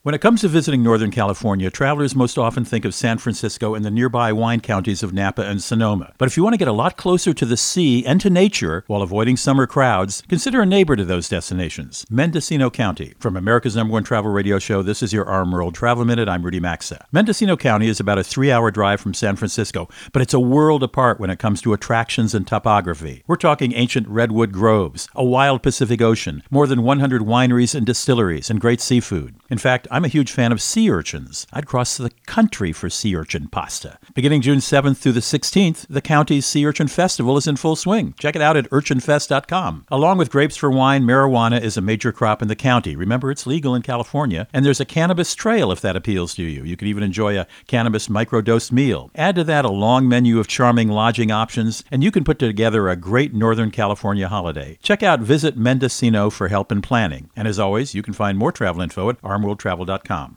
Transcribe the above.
When it comes to visiting Northern California, travelers most often think of San Francisco and the nearby wine counties of Napa and Sonoma. But if you want to get a lot closer to the sea and to nature while avoiding summer crowds, consider a neighbor to those destinations, Mendocino County. From America's #1 travel radio show, this is your Arm World Travel Minute. I'm Rudy Maxa. Mendocino County is about a 3-hour drive from San Francisco, but it's a world apart when it comes to attractions and topography. We're talking ancient redwood groves, a wild Pacific Ocean, more than 100 wineries and distilleries, and great seafood. In fact, I'm a huge fan of sea urchins. I'd cross the country for sea urchin pasta. Beginning June 7th through the 16th, the county's Sea Urchin Festival is in full swing. Check it out at urchinfest.com. Along with grapes for wine, marijuana is a major crop in the county. Remember, it's legal in California. And there's a cannabis trail if that appeals to you. You can even enjoy a cannabis microdose meal. Add to that a long menu of charming lodging options, and you can put together a great Northern California holiday. Check out Visit Mendocino for help in planning. And as always, you can find more travel info at armworldtravel.com.